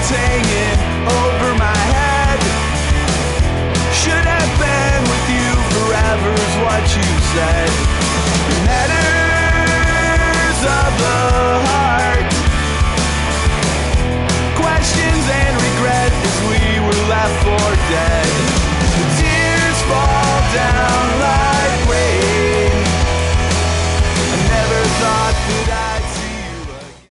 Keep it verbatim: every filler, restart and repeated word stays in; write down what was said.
clouds hanging over my head. Should have been with you forever is what you said.